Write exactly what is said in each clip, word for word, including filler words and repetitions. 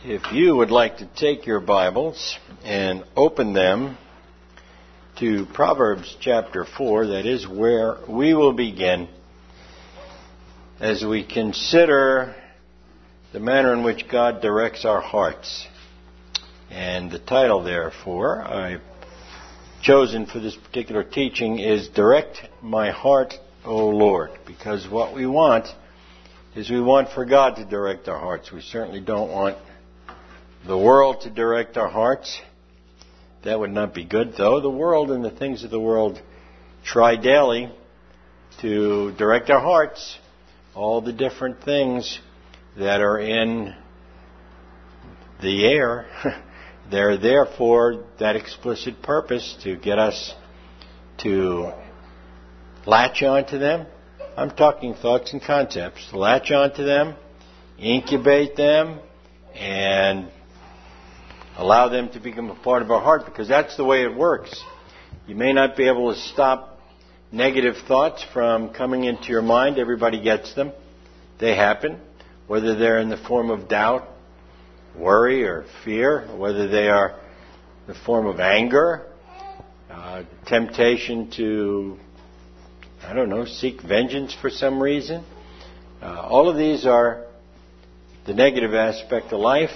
If you would like to take your Bibles and open them to Proverbs chapter four, that is where we will begin as we consider the manner in which God directs our hearts. And the title, therefore, I've chosen for this particular teaching is Direct My Heart, O Lord, because what we want is we want for God to direct our hearts. We certainly don't want the world to direct our hearts. That would not be good, though. The world and the things of the world try daily to direct our hearts. All the different things that are in the air, they're there for that explicit purpose, to get us to latch onto them. I'm talking thoughts and concepts. Latch onto them, incubate them, and allow them to become a part of our heart, because that's the way it works. You may not be able to stop negative thoughts from coming into your mind. Everybody gets them. They happen, whether they're in the form of doubt, worry, or fear, or whether they are the form of anger, uh, temptation to, I don't know, seek vengeance for some reason. Uh, all of these are the negative aspect of life.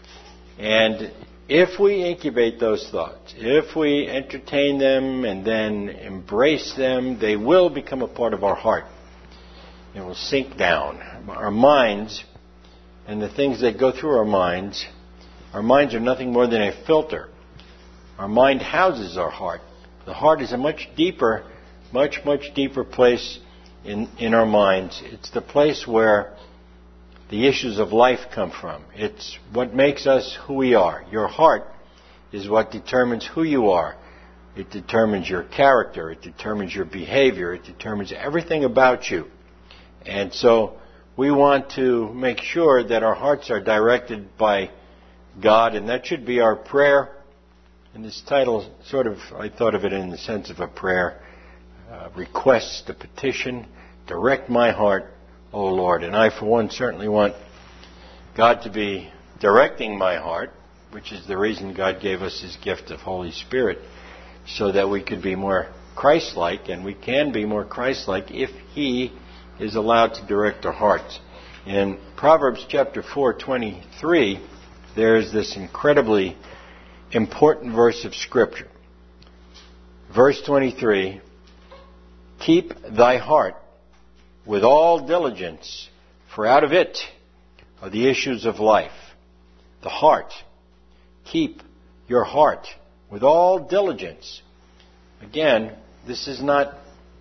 And if we incubate those thoughts, if we entertain them and then embrace them, they will become a part of our heart. It will sink down. Our minds and the things that go through our minds, our minds are nothing more than a filter. Our mind houses our heart. The heart is a much deeper, much, much deeper place in, in our minds. It's the place where the issues of life come from. It's what makes us who we are. Your heart is what determines who you are. It determines your character. It determines your behavior. It determines everything about you. And so we want to make sure that our hearts are directed by God, and that should be our prayer. And this title, sort of, I thought of it in the sense of a prayer. Uh, request, a petition, direct my heart, O Lord. And I, for one, certainly want God to be directing my heart, which is the reason God gave us His gift of Holy Spirit, so that we could be more Christ-like, and we can be more Christ-like if He is allowed to direct our hearts. In Proverbs chapter four, twenty-three, there is this incredibly important verse of Scripture. Verse twenty-three, keep thy heart with all diligence, for out of it are the issues of life. The heart. Keep your heart with all diligence. Again, this is not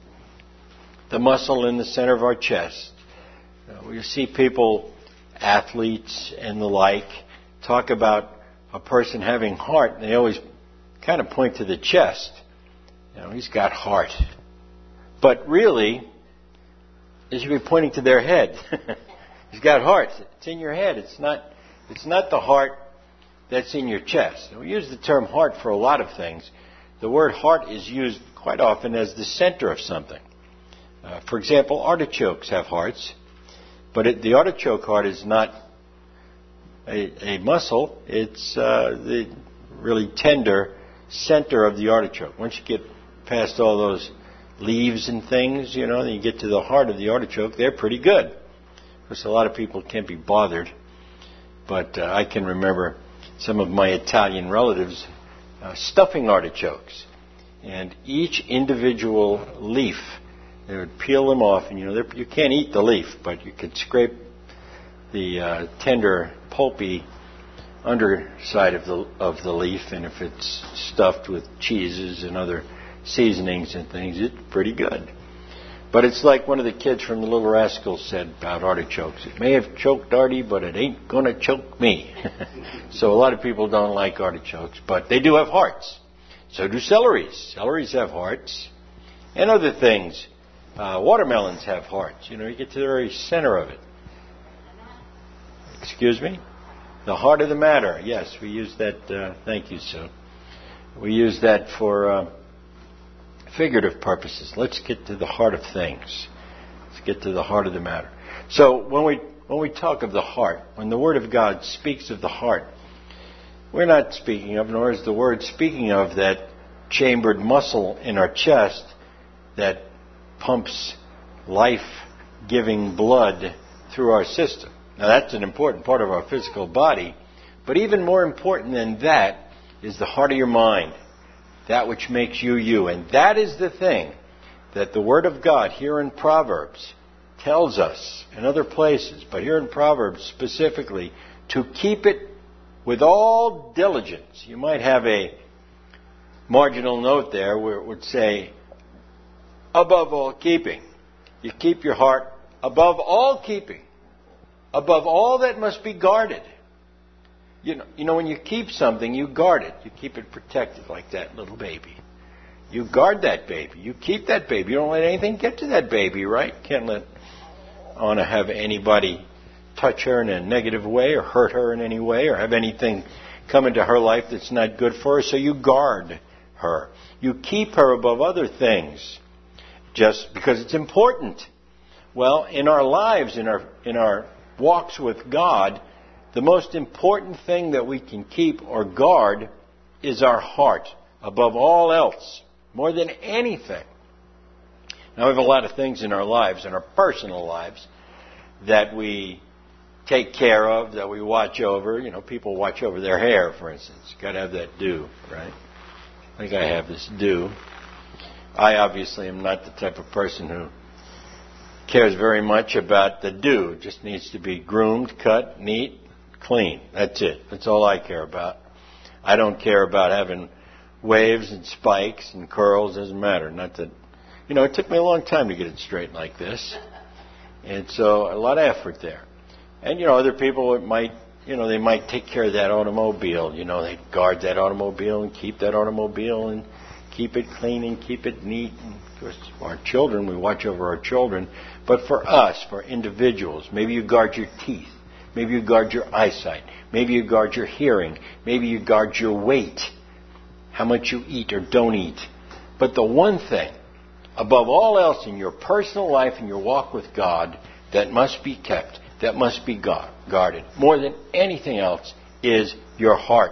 the muscle in the center of our chest. Uh, you see people, athletes and the like, talk about a person having heart, and they always kind of point to the chest. You know, he's got heart. But really, they should be pointing to their head. He's got heart. It's in your head. It's not, it's not the heart that's in your chest. We use the term heart for a lot of things. The word heart is used quite often as the center of something. Uh, for example, artichokes have hearts, but it, the artichoke heart is not a, a muscle. It's uh, the really tender center of the artichoke. Once you get past all those leaves and things, you know, then you get to the heart of the artichoke, they're pretty good. Of course, a lot of people can't be bothered, but uh, I can remember some of my Italian relatives uh, stuffing artichokes, and each individual leaf, they would peel them off, and you know, you can't eat the leaf, but you could scrape the uh, tender, pulpy underside of the of the leaf, and if it's stuffed with cheeses and other seasonings and things, it's pretty good. But it's like one of the kids from the Little Rascals said about artichokes. It may have choked Artie, but it ain't going to choke me. So a lot of people don't like artichokes, but they do have hearts. So do celeries. Celeries have hearts. And other things. Uh, watermelons have hearts. You know, you get to the very center of it. Excuse me? The heart of the matter. Yes, we use that. Uh, thank you, Sue. We use that for Uh, figurative purposes. Let's get to the heart of things. Let's get to the heart of the matter. So when we when we talk of the heart, when the Word of God speaks of the heart, we're not speaking of, nor is the Word speaking of, that chambered muscle in our chest that pumps life-giving blood through our system. Now, that's an important part of our physical body, but even more important than that is the heart of your mind, that which makes you you. And that is the thing that the Word of God here in Proverbs tells us in other places, but here in Proverbs specifically, to keep it with all diligence. You might have a marginal note there where it would say, above all keeping. You keep your heart above all keeping. Above all that must be guarded. You know, you know, when you keep something, you guard it. You keep it protected like that little baby. You guard that baby. You keep that baby. You don't let anything get to that baby, right? Can't let want to have anybody touch her in a negative way or hurt her in any way or have anything come into her life that's not good for her. So you guard her. You keep her above other things just because it's important. Well, in our lives, in our in our walks with God, the most important thing that we can keep or guard is our heart above all else, more than anything. Now, we have a lot of things in our lives, in our personal lives, that we take care of, that we watch over. You know, people watch over their hair, for instance. You've got to have that do, right? I think I have this do. I obviously am not the type of person who cares very much about the do. It just needs to be groomed, cut, neat, clean. That's it. That's all I care about. I don't care about having waves and spikes and curls. Doesn't matter. Not that, you know, it took me a long time to get it straight like this. And so a lot of effort there. And, you know, other people might, you know, they might take care of that automobile. You know, they guard that automobile and keep that automobile and keep it clean and keep it neat. And of course, our children, we watch over our children. But for us, for individuals, maybe you guard your teeth. Maybe you guard your eyesight. Maybe you guard your hearing. Maybe you guard your weight, how much you eat or don't eat. But the one thing, above all else in your personal life and your walk with God, that must be kept, that must be guarded, more than anything else, is your heart.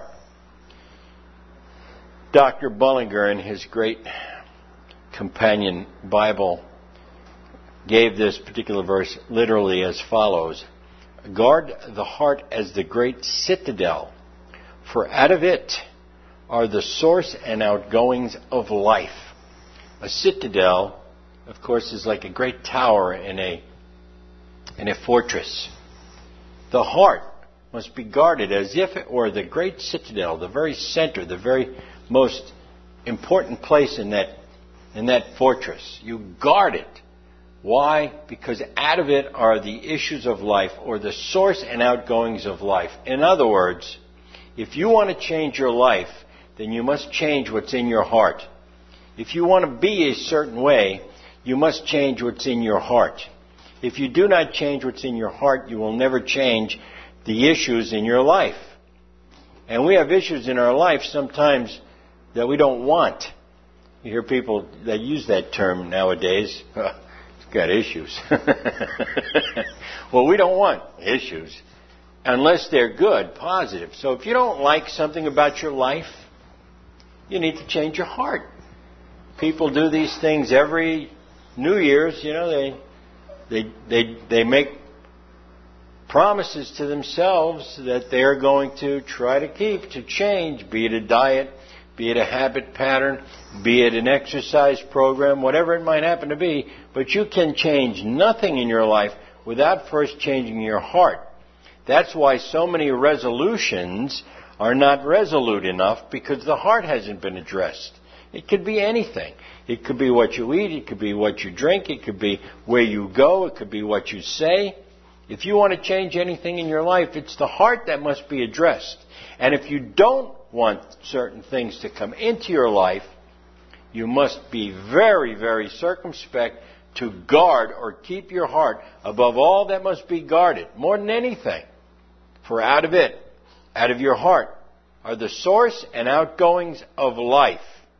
Doctor Bullinger, in his great companion Bible, gave this particular verse literally as follows: guard the heart as the great citadel, for out of it are the source and outgoings of life. A citadel, of course, is like a great tower in a in a fortress. The heart must be guarded as if it were the great citadel, the very center, the very most important place in that in that fortress. You guard it. Why? Because out of it are the issues of life, or the source and outgoings of life. In other words, if you want to change your life, then you must change what's in your heart. If you want to be a certain way, you must change what's in your heart. If you do not change what's in your heart, you will never change the issues in your life. And we have issues in our life sometimes that we don't want. You hear people that use that term nowadays. Got issues. Well, we don't want issues unless they're good, positive. So if you don't like something about your life, you need to change your heart. People do these things every New Year's. You know, they they they they make promises to themselves that they're going to try to keep, to change, be it a diet, be it a habit pattern, be it an exercise program, whatever it might happen to be. But you can change nothing in your life without first changing your heart. That's why so many resolutions are not resolute enough, because the heart hasn't been addressed. It could be anything. It could be what you eat. It could be what you drink. It could be where you go. It could be what you say. If you want to change anything in your life, it's the heart that must be addressed. And if you don't want certain things to come into your life, you must be very, very circumspect to guard or keep your heart above all that must be guarded, more than anything. For out of it, out of your heart, are the source and outgoings of life.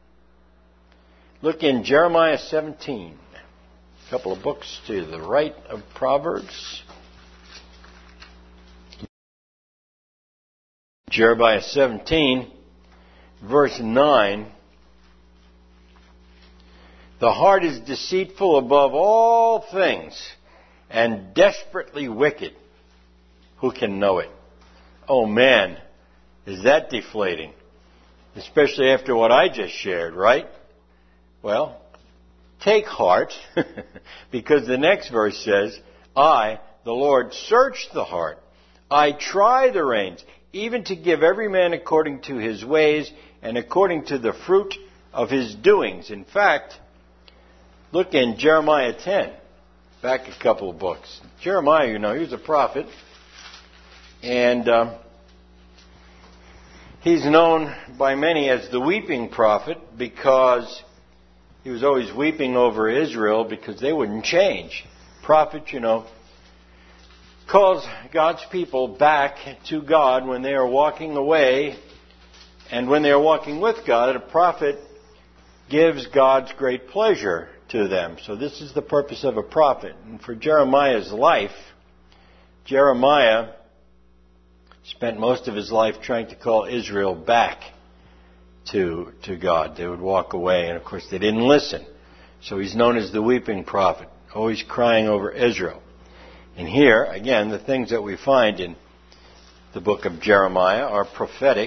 Look in Jeremiah seventeen, a couple of books to the right of Proverbs. Jeremiah seventeen, verse nine. The heart is deceitful above all things and desperately wicked. Who can know it? Oh man, is that deflating? Especially after what I just shared, right? Well, take heart, because the next verse says, I, the Lord, search the heart. I try the reins, even to give every man according to his ways and according to the fruit of his doings. In fact, look in Jeremiah ten, back a couple of books. Jeremiah, you know, he was a prophet, and um, he's known by many as the weeping prophet because he was always weeping over Israel because they wouldn't change. Prophet, you know, calls God's people back to God when they are walking away, and when they are walking with God, a prophet gives God's great pleasure to them. So this is the purpose of a prophet. And for Jeremiah's life, Jeremiah spent most of his life trying to call Israel back to, to God. They would walk away, and of course they didn't listen. So he's known as the weeping prophet, always crying over Israel. And here, again, the things that we find in the book of Jeremiah are prophetic.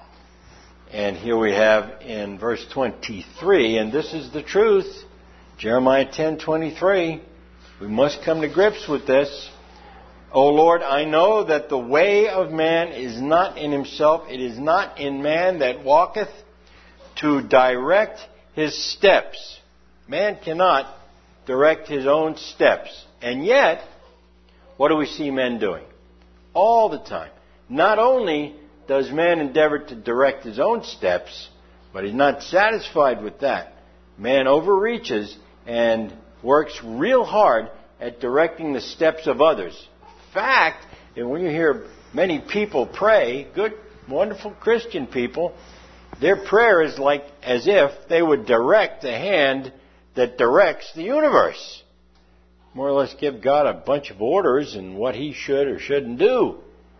And here we have in verse twenty-three, and this is the truth, Jeremiah ten twenty-three. We must come to grips with this. O Lord, I know that the way of man is not in himself. It is not in man that walketh to direct his steps. Man cannot direct his own steps. And yet, what do we see men doing? All the time. Not only does man endeavor to direct his own steps, but he's not satisfied with that. Man overreaches and works real hard at directing the steps of others. In fact, and when you hear many people pray, good, wonderful Christian people, their prayer is like as if they would direct the hand that directs the universe. More or less give God a bunch of orders and what he should or shouldn't do.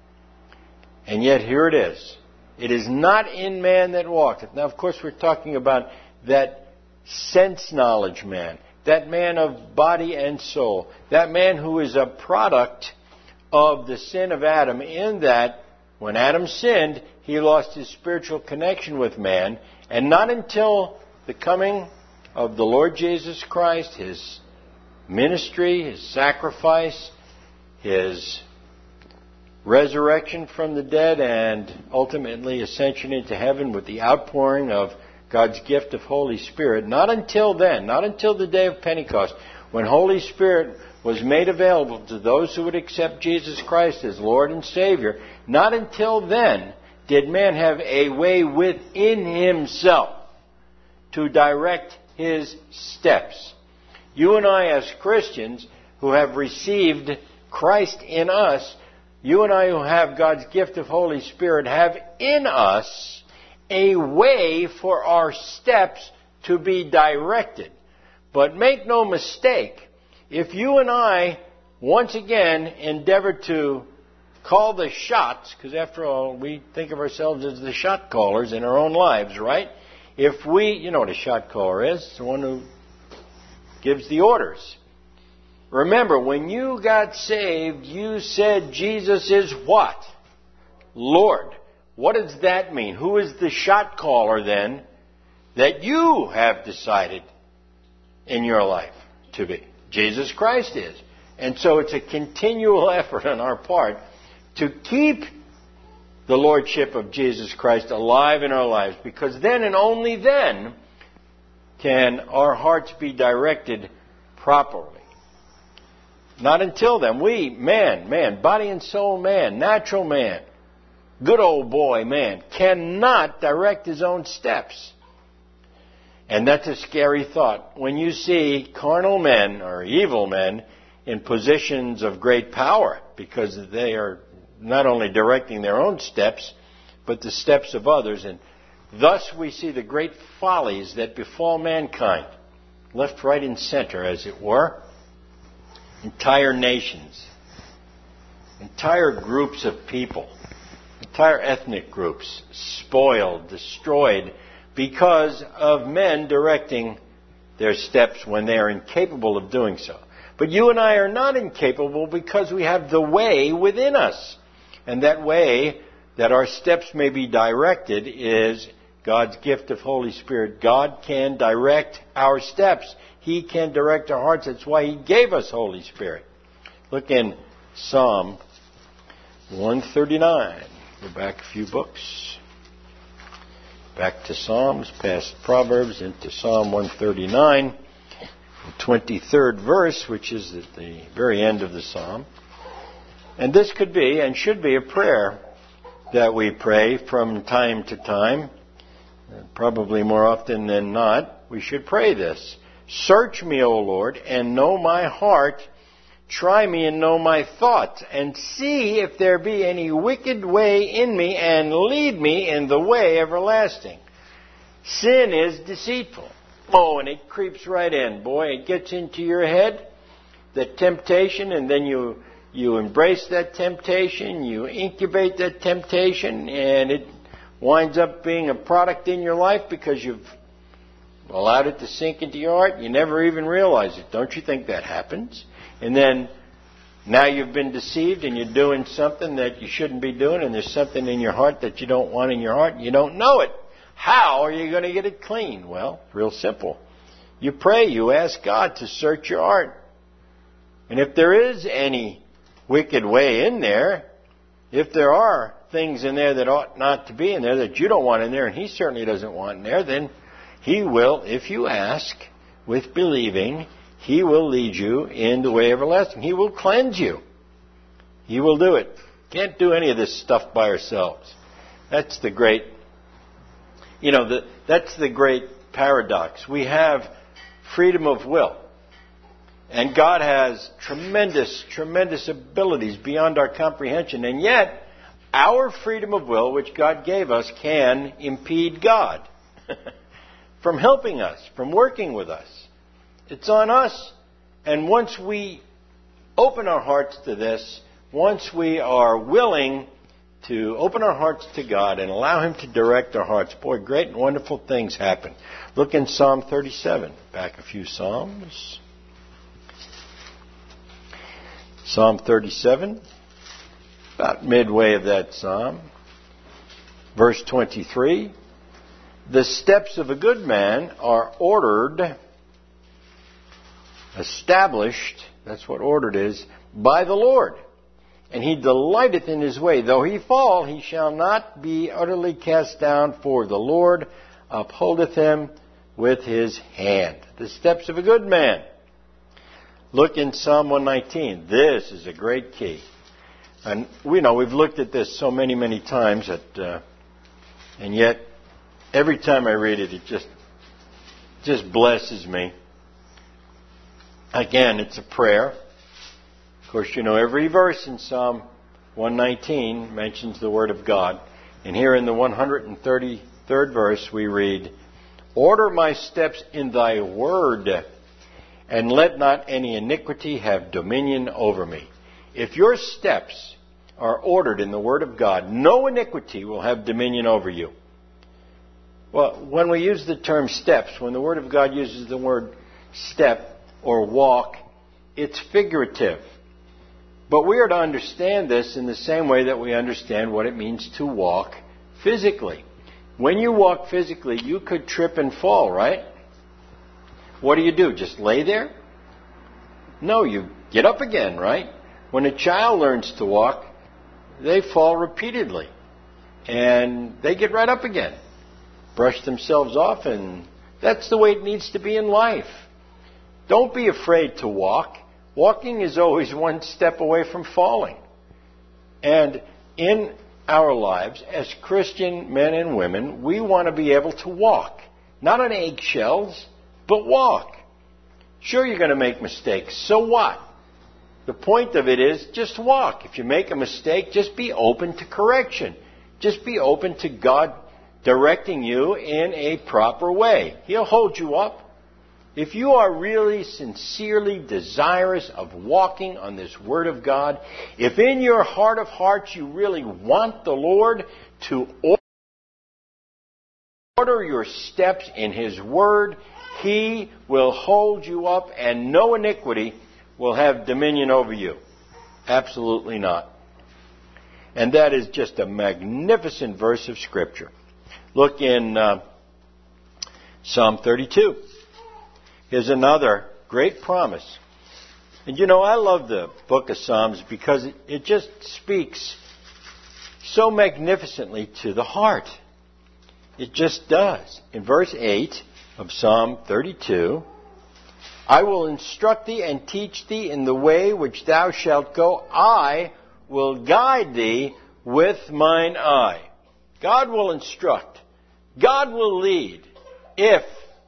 And yet here it is. It is not in man that walketh. Now, of course, we're talking about that sense knowledge man, that man of body and soul, that man who is a product of the sin of Adam, in that when Adam sinned, he lost his spiritual connection with man, and not until the coming of the Lord Jesus Christ, his ministry, his sacrifice, his resurrection from the dead, and ultimately ascension into heaven with the outpouring of God's gift of Holy Spirit, not until then, not until the day of Pentecost, when Holy Spirit was made available to those who would accept Jesus Christ as Lord and Savior, not until then did man have a way within himself to direct his steps. You and I as Christians who have received Christ in us, you and I who have God's gift of Holy Spirit, have in us a way for our steps to be directed. But make no mistake, if you and I once again endeavor to call the shots, because after all, we think of ourselves as the shot callers in our own lives, right? If we, you know what a shot caller is, it's the one who gives the orders. Remember, when you got saved, you said Jesus is what? Lord. What does that mean? Who is the shot caller then that you have decided in your life to be? Jesus Christ is. And so it's a continual effort on our part to keep the Lordship of Jesus Christ alive in our lives, because then and only then can our hearts be directed properly. Not until then. We, man, man, body and soul man, natural man, good old boy man, cannot direct his own steps. And that's a scary thought. When you see carnal men or evil men in positions of great power, because they are not only directing their own steps, but the steps of others. And thus we see the great follies that befall mankind, left, right, and center, as it were. Entire nations, entire groups of people, entire ethnic groups spoiled, destroyed, because of men directing their steps when they are incapable of doing so. But you and I are not incapable because we have the way within us. And that way that our steps may be directed is God's gift of Holy Spirit. God can direct our steps. He can direct our hearts. That's why He gave us Holy Spirit. Look in Psalm one thirty-nine. Go back a few books. Back to Psalms, past Proverbs, into Psalm one thirty-nine, the twenty-third verse, which is at the very end of the Psalm. And this could be and should be a prayer that we pray from time to time. Probably more often than not, we should pray this. Search me, O Lord, and know my heart. Try me and know my thoughts, and see if there be any wicked way in me, and lead me in the way everlasting. Sin is deceitful. Oh, and it creeps right in. Boy, it gets into your head, the temptation, and then you you embrace that temptation, you incubate that temptation, and it winds up being a product in your life because you've allowed it to sink into your heart. You never even realize it. Don't you think that happens? And then now you've been deceived and you're doing something that you shouldn't be doing, and there's something in your heart that you don't want in your heart and you don't know it. How are you going to get it clean? Well, real simple. You pray, you ask God to search your heart. And if there is any wicked way in there, if there are things in there that ought not to be in there, that you don't want in there, and He certainly doesn't want in there, then He will, if you ask with believing, He will lead you in the way everlasting. He will cleanse you. He will do it. Can't do any of this stuff by ourselves. That's the great, you know, the, that's the great paradox. We have freedom of will. And God has tremendous, tremendous abilities beyond our comprehension. And yet, our freedom of will, which God gave us, can impede God from helping us, from working with us. It's on us. And once we open our hearts to this, once we are willing to open our hearts to God and allow Him to direct our hearts, boy, great and wonderful things happen. Look in Psalm thirty-seven. Back a few Psalms. Psalm thirty-seven, about midway of that Psalm. Verse twenty-three. The steps of a good man are ordered, established, that's what ordered is, by the Lord. And He delighteth in His way. Though he fall, he shall not be utterly cast down, for the Lord upholdeth him with His hand. The steps of a good man. Look in Psalm one nineteen. This is a great key. And we know we've looked at this so many, many times, that, uh, and yet every time I read it, it just just blesses me. Again, it's a prayer. Of course, you know, every verse in Psalm one nineteen mentions the Word of God. And here in the one hundred thirty-third verse, we read, Order my steps in Thy Word, and let not any iniquity have dominion over me. If your steps are ordered in the Word of God, no iniquity will have dominion over you. Well, when we use the term steps, when the Word of God uses the word step or walk, it's figurative. But we are to understand this in the same way that we understand what it means to walk physically. When you walk physically, you could trip and fall, right? What do you do? Just lay there? No, you get up again, right? When a child learns to walk, they fall repeatedly. And they get right up again. Brush themselves off, and that's the way it needs to be in life. Don't be afraid to walk. Walking is always one step away from falling. And in our lives, as Christian men and women, we want to be able to walk. Not on eggshells, but walk. Sure, you're going to make mistakes. So what? The point of it is just walk. If you make a mistake, just be open to correction. Just be open to God directing you in a proper way. He'll hold you up. if you are really sincerely desirous of walking on this Word of God, if in your heart of hearts you really want the Lord to order your steps in His Word, He will hold you up and no iniquity will have dominion over you. Absolutely not. And that is just a magnificent verse of Scripture. Look in uh, Psalm thirty-two. Here's another great promise. And you know, I love the book of Psalms because it, it just speaks so magnificently to the heart. It just does. In verse eight of Psalm thirty-two, I will instruct thee and teach thee in the way which thou shalt go. I will guide thee with mine eye. God will instruct. God will lead if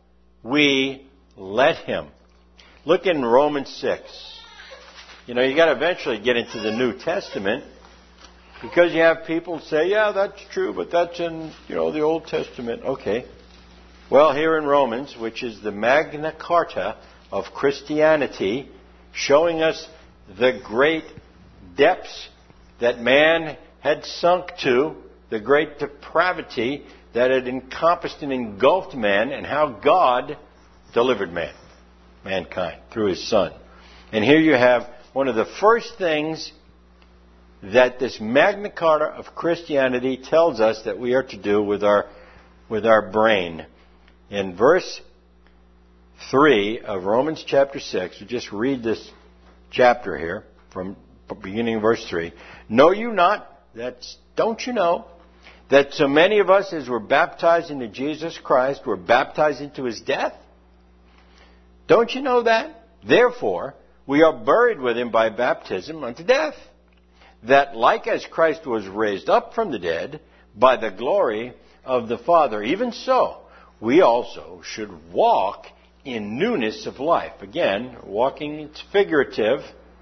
we let Him. Look in Romans six. You know, you got to eventually get into the New Testament because you have people say, yeah, that's true, but that's in, you know, the Old Testament. Okay. Well, here in Romans, which is the Magna Carta of Christianity, showing us the great depths that man had sunk to, the great depravity that had encompassed and engulfed man, and how God delivered man, mankind, through His Son. And here you have one of the first things that this Magna Carta of Christianity tells us that we are to do with our, with our brain. In verse three of Romans chapter six, we just read this chapter here from beginning of verse three. Know you not, that's, don't you know, that so many of us as were baptized into Jesus Christ were baptized into His death? Don't you know that? Therefore, we are buried with Him by baptism unto death, that like as Christ was raised up from the dead by the glory of the Father, even so we also should walk in newness of life. Again, walking, it's figurative.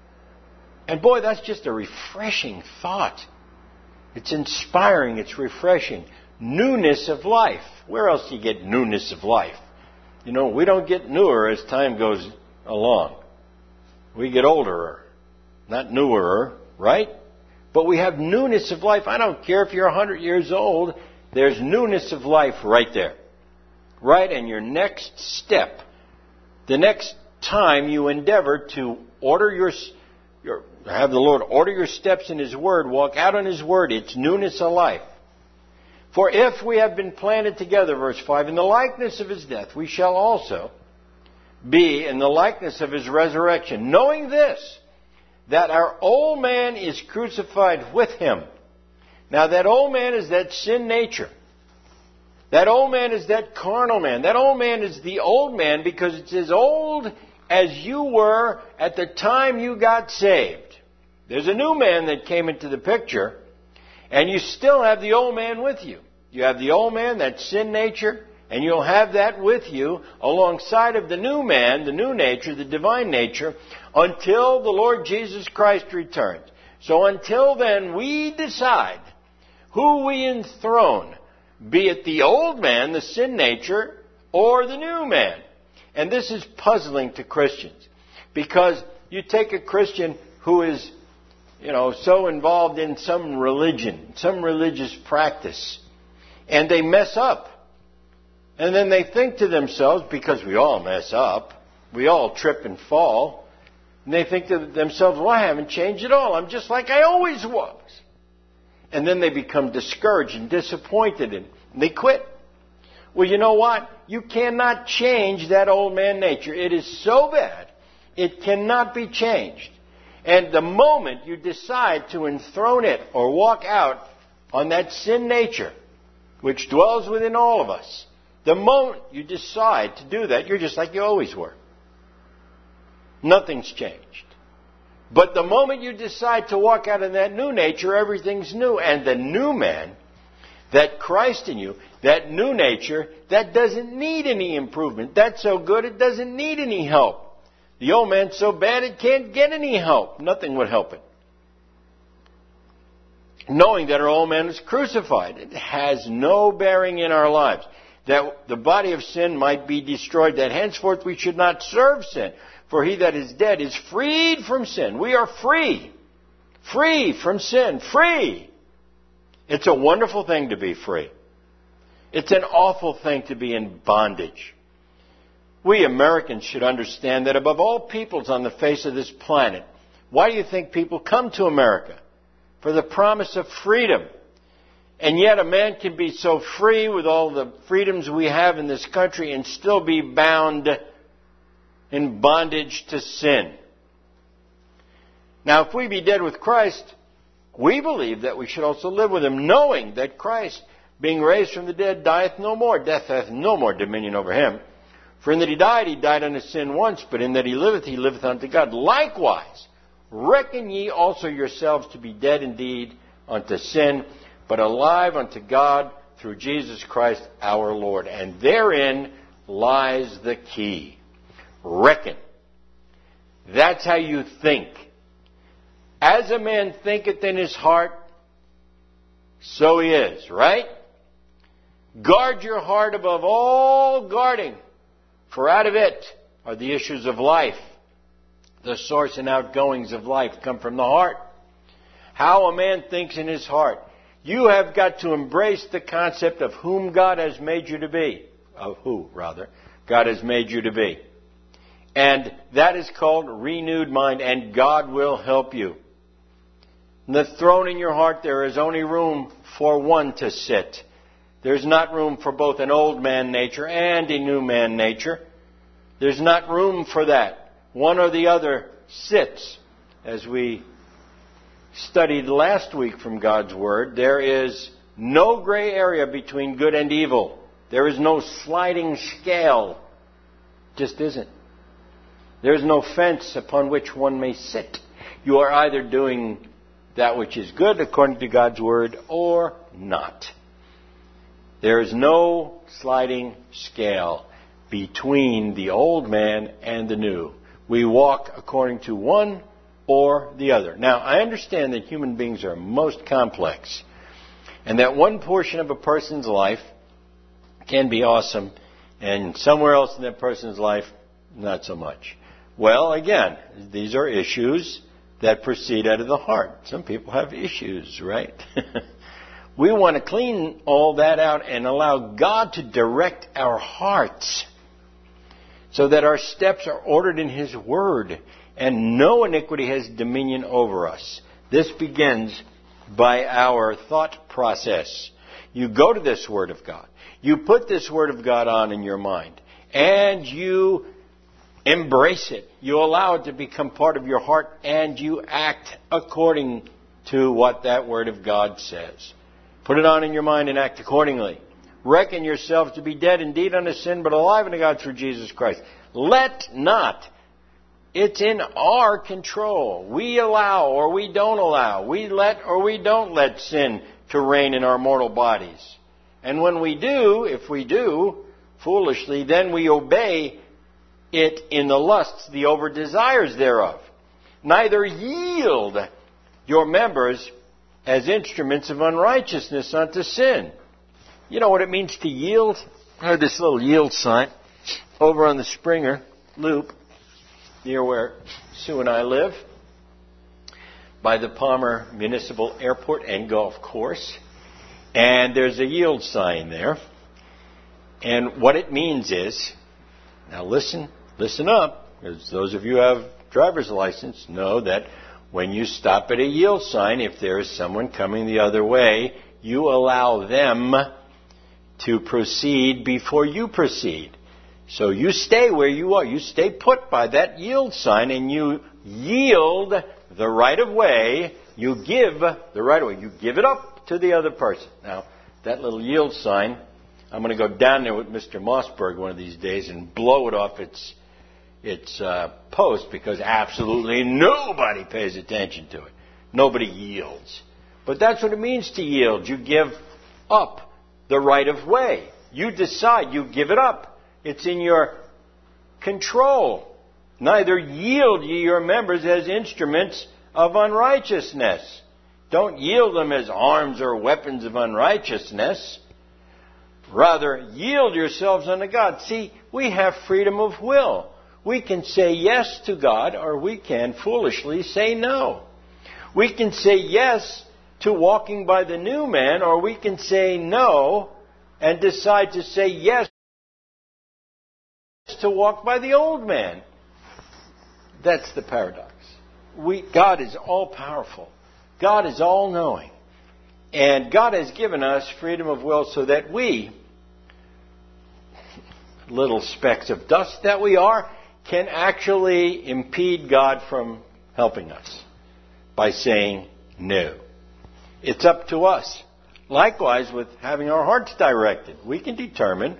And boy, that's just a refreshing thought. It's inspiring, it's refreshing. Newness of life. Where else do you get newness of life? You know, we don't get newer as time goes along. We get older, not newer, right? But we have newness of life. I don't care if you're one hundred years old, there's newness of life right there. Right? And your next step, the next time you endeavor to order your, your, have the Lord order your steps in His Word, walk out on His Word, it's newness of life. For if we have been planted together, verse five, in the likeness of His death, we shall also be in the likeness of His resurrection, knowing this, that our old man is crucified with Him. Now that old man is that sin nature. That old man is that carnal man. That old man is the old man because it's as old as you were at the time you got saved. There's a new man that came into the picture, and you still have the old man with you. You have the old man, that sin nature, and you'll have that with you alongside of the new man, the new nature, the divine nature, until the Lord Jesus Christ returns. So until then, we decide who we enthrone, be it the old man, the sin nature, or the new man. And this is puzzling to Christians, because you take a Christian who is, you know, so involved in some religion, some religious practice, and they mess up. And then they think to themselves, because we all mess up, we all trip and fall, and they think to themselves, well, I haven't changed at all. I'm just like I always was. And then they become discouraged and disappointed, and they quit. Well, you know what? You cannot change that old man nature. It is so bad, it cannot be changed. And the moment you decide to enthrone it or walk out on that sin nature, which dwells within all of us, the moment you decide to do that, you're just like you always were. Nothing's changed. But the moment you decide to walk out in that new nature, everything's new. And the new man, that Christ in you, that new nature, that doesn't need any improvement. That's so good it doesn't need any help. The old man's so bad it can't get any help. Nothing would help it. Knowing that our old man is crucified, it has no bearing in our lives. that the body of sin might be destroyed, that henceforth we should not serve sin. For he that is dead is freed from sin. We are free. Free from sin. Free. It's a wonderful thing to be free. It's an awful thing to be in bondage. We Americans should understand that above all peoples on the face of this planet, why do you think people come to America? For the promise of freedom. And yet a man can be so free with all the freedoms we have in this country and still be bound in bondage to sin. Now, if we be dead with Christ, we believe that we should also live with him, knowing that Christ, being raised from the dead, dieth no more. Death hath no more dominion over him. For in that he died, he died unto sin once, but in that he liveth, he liveth unto God. Likewise, reckon ye also yourselves to be dead indeed unto sin, but alive unto God through Jesus Christ our Lord. And therein lies the key. Reckon. That's how you think. As a man thinketh in his heart, so he is, right? Guard your heart above all guarding, for out of it are the issues of life. The source and outgoings of life come from the heart. How a man thinks in his heart. You have got to embrace the concept of whom God has made you to be. Of who, rather, God has made you to be. And that is called renewed mind, and God will help you. In the throne in your heart, there is only room for one to sit. There's not room for both an old man nature and a new man nature. There's not room for that. One or the other sits. As we studied last week from God's Word, there is no gray area between good and evil. There is no sliding scale. Just isn't. There is no fence upon which one may sit. You are either doing that which is good according to God's Word or not. There is no sliding scale between the old man and the new. We walk according to one or the other. Now, I understand that human beings are most complex, and that one portion of a person's life can be awesome, and somewhere else in that person's life, not so much. Well, again, these are issues that proceed out of the heart. Some people have issues, right? We want to clean all that out and allow God to direct our hearts so that our steps are ordered in His Word and no iniquity has dominion over us. This begins by our thought process. You go to this Word of God. You put this Word of God on in your mind and you embrace it. You allow it to become part of your heart and you act according to what that Word of God says. Put it on in your mind and act accordingly. Reckon yourselves to be dead indeed unto sin, but alive unto God through Jesus Christ. Let not. It's in our control. We allow or we don't allow. We let or we don't let sin to reign in our mortal bodies. And when we do, if we do, foolishly, then we obey it in the lusts, the over desires thereof. Neither yield your members as instruments of unrighteousness unto sin. You know what it means to yield? I heard this little yield sign over on the Springer Loop near where Sue and I live, by the Palmer Municipal Airport and Golf Course. And there's a yield sign there. And what it means is, now listen, listen up, because those of you who have driver's license know that when you stop at a yield sign, if there is someone coming the other way, you allow them to proceed before you proceed. So you stay where you are. You stay put by that yield sign and you yield the right of way. You give the right of way. You give it up to the other person. Now, that little yield sign, I'm going to go down there with Mister Mossberg one of these days and blow it off its its uh, post, because absolutely nobody pays attention to it. Nobody yields. But that's what it means to yield. You give up the right of way. You decide. You give it up. It's in your control. Neither yield ye your members as instruments of unrighteousness. Don't yield them as arms or weapons of unrighteousness. Rather, yield yourselves unto God. See, we have freedom of will. We can say yes to God, or we can foolishly say no. We can say yes to walking by the new man, or we can say no and decide to say yes to walk by the old man. That's the paradox. We, God is all-powerful. God is all-knowing. And God has given us freedom of will so that we, little specks of dust that we are, can actually impede God from helping us by saying no. It's up to us. Likewise, with having our hearts directed, we can determine,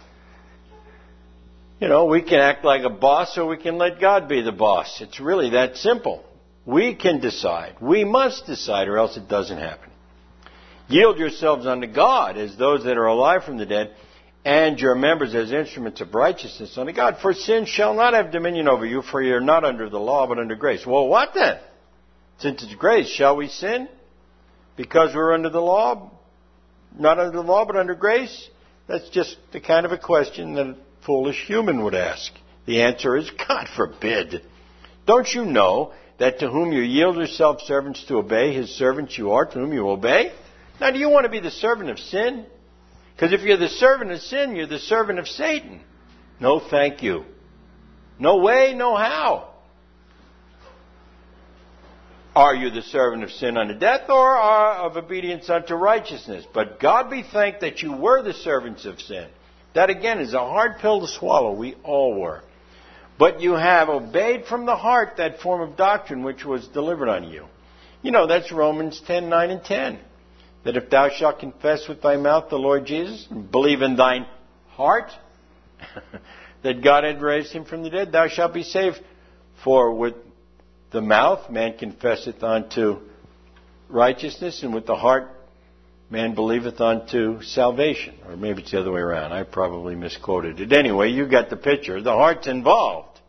you know, we can act like a boss or we can let God be the boss. It's really that simple. We can decide. We must decide, or else it doesn't happen. Yield yourselves unto God as those that are alive from the dead, and your members as instruments of righteousness unto God. For sin shall not have dominion over you, for you are not under the law, but under grace. Well, what then? Since it's grace, shall we sin? Because we're under the law? Not under the law, but under grace? That's just the kind of a question that a foolish human would ask. The answer is, God forbid. Don't you know that to whom you yield yourselves servants to obey, his servants you are, to whom you obey? Now, do you want to be the servant of sin? Because if you're the servant of sin, you're the servant of Satan. No, thank you. No way, no how. Are you the servant of sin unto death, or are of obedience unto righteousness? But God be thanked that you were the servants of sin. That, again, is a hard pill to swallow. We all were. But you have obeyed from the heart that form of doctrine which was delivered unto you. You know, that's Romans ten, nine, and ten. That if thou shalt confess with thy mouth the Lord Jesus, and believe in thine heart that God had raised him from the dead, thou shalt be saved. For with the mouth man confesseth unto righteousness, and with the heart man believeth unto salvation. Or maybe it's the other way around. I probably misquoted it. Anyway, you got the picture. The heart's involved.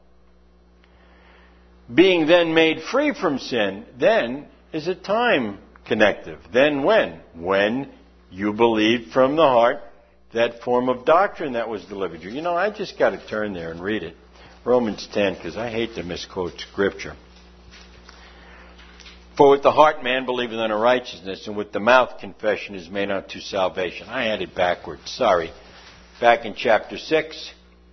Being then made free from sin, then is a time connective. Then when? When you believe from the heart that form of doctrine that was delivered you. You know, I just got to turn there and read it. Romans ten, because I hate to misquote Scripture. For with the heart man believeth unto righteousness, and with the mouth confession is made unto salvation. I had it backwards. Sorry. Back in chapter six.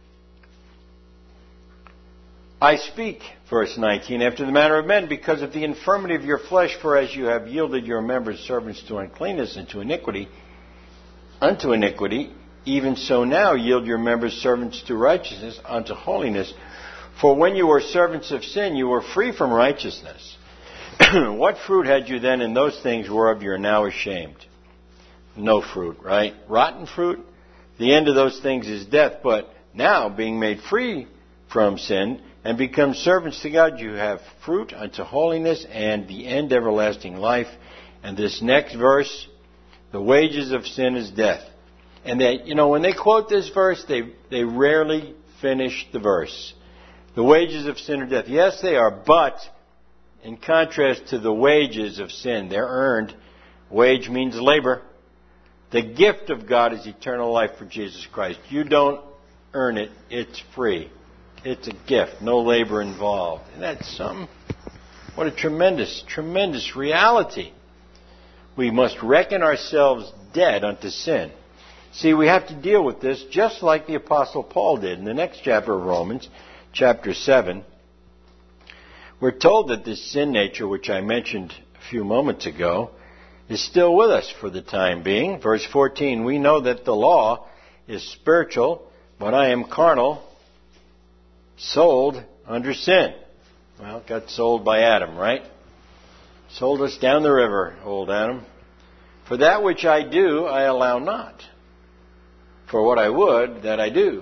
I speak, verse nineteen, after the manner of men, because of the infirmity of your flesh, for as you have yielded your members servants to uncleanness and to iniquity, unto iniquity, even so now yield your members servants to righteousness, unto holiness. For when you were servants of sin, you were free from righteousness. What fruit had you then in those things whereof you are now ashamed? No fruit, right? Rotten fruit. The end of those things is death. But now, being made free from sin, and become servants to God, you have fruit unto holiness, and the end everlasting life. And this next verse, the wages of sin is death. And they, you know, when they quote this verse, they, they rarely finish the verse. The wages of sin are death. Yes, they are, but in contrast to the wages of sin, they're earned. Wage means labor. The gift of God is eternal life for Jesus Christ. You don't earn it. It's free. It's a gift. No labor involved. And that's something. What a tremendous, tremendous reality. We must reckon ourselves dead unto sin. See, we have to deal with this just like the Apostle Paul did in the next chapter of Romans, chapter seven. We're told that this sin nature, which I mentioned a few moments ago, is still with us for the time being. Verse fourteen, we know that the law is spiritual, but I am carnal, sold under sin. Well, got sold by Adam, right? Sold us down the river, old Adam. For that which I do, I allow not. For what I would, that I do.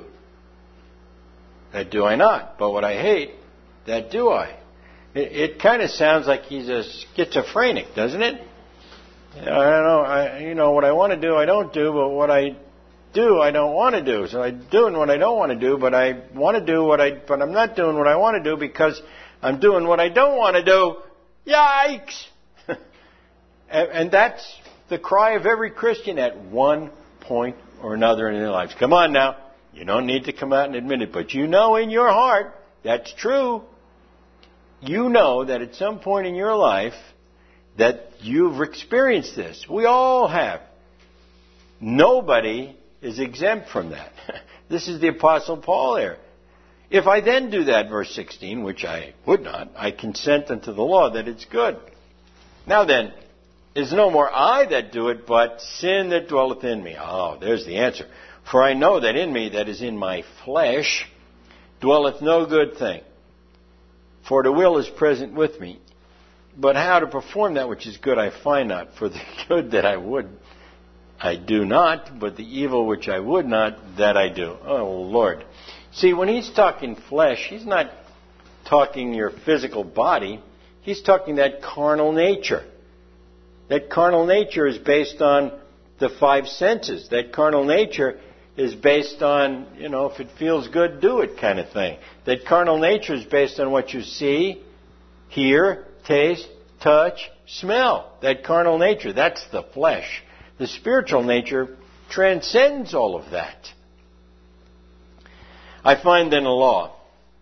That do I not. But what I hate, that do I. It, it kind of sounds like he's a schizophrenic, doesn't it? I don't know. I, you know, what I want to do, I don't do, but what I do, I don't want to do. So I'm doing what I don't want to do, but I want to do what I, but I'm not doing what I want to do because I'm doing what I don't want to do. Yikes! and, and that's the cry of every Christian at one point or another in their lives. Come on now. You don't need to come out and admit it, but you know in your heart that's true. You know that at some point in your life that you've experienced this. We all have. Nobody is exempt from that. This is the Apostle Paul here. If I then do that, verse sixteen, which I would not, I consent unto the law that it's good. Now then, is no more I that do it, but sin that dwelleth in me. Oh, there's the answer. For I know that in me, that is in my flesh, dwelleth no good thing. For the will is present with me. But how to perform that which is good I find not. For the good that I would, I do not, but the evil which I would not, that I do. Oh, Lord. See, when he's talking flesh, he's not talking your physical body. He's talking that carnal nature. That carnal nature is based on the five senses. That carnal nature is based on, you know, if it feels good, do it kind of thing. That carnal nature is based on what you see, hear, taste, touch, smell. That carnal nature, that's the flesh. The spiritual nature transcends all of that. I find then a law.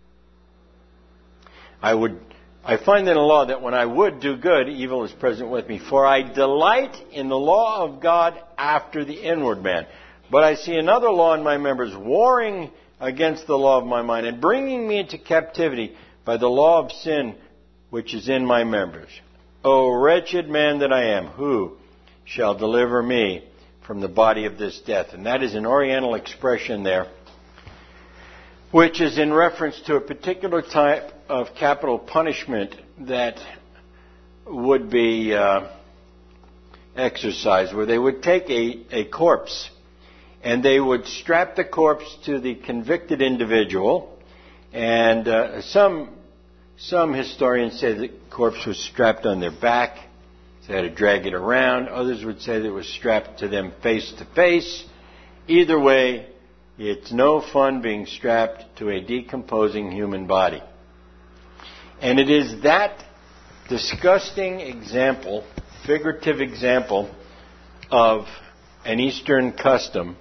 I would, I find then a law that when I would do good, evil is present with me. For I delight in the law of God after the inward man. But I see another law in my members, warring against the law of my mind, and bringing me into captivity by the law of sin which is in my members. O wretched man that I am, who shall deliver me from the body of this death? And that is an Oriental expression there, which is in reference to a particular type of capital punishment that would be uh, exercised, where they would take a, a corpse and they would strap the corpse to the convicted individual, and uh, some some historians say the corpse was strapped on their back. They had to drag it around. Others would say that it was strapped to them face to face. Either way, it's no fun being strapped to a decomposing human body. And it is that disgusting example, figurative example of an Eastern custom